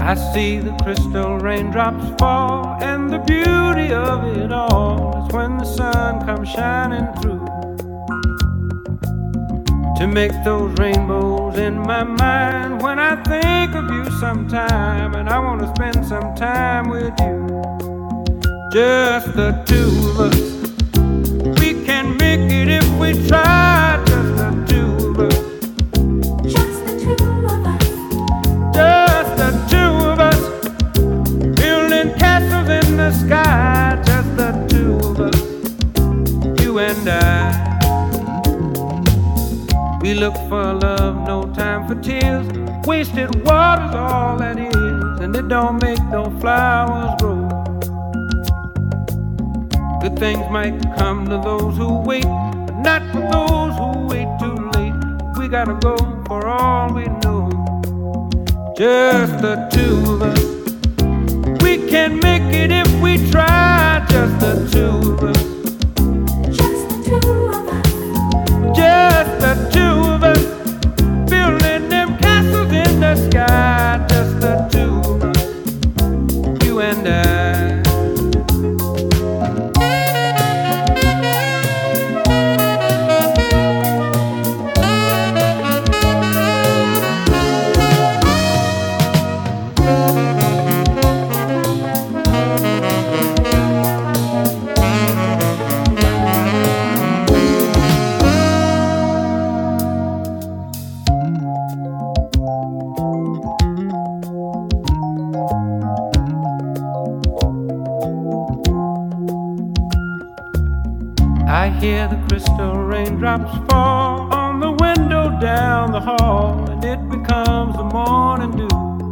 I see the crystal raindrops fall, and the beauty of it all is when the sun comes shining through to make those rainbows in my mind. When I think of you sometime, and I want to spend some time with you, just the two of us. We can make it if we try, just the two of us. Just the two of us. Just the two of us, building castles in the sky, just the two of us, you and I. We look for love, no time for tears. Wasted water's all that is, and it don't make no flowers grow. Good things might come to those who wait, but not for those who wait too late. We gotta go for all we know, just the two of us. We can make it if we try, just the two of us. Just the two of us. Just the two of us, building them castles in the sky, just the two of us, you and I. I hear the crystal raindrops fall on the window down the hall, and it becomes the morning dew.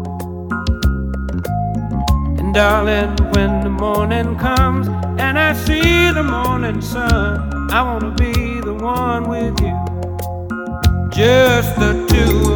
And darling, when the morning comes and I see the morning sun, I wanna be the one with you, just the two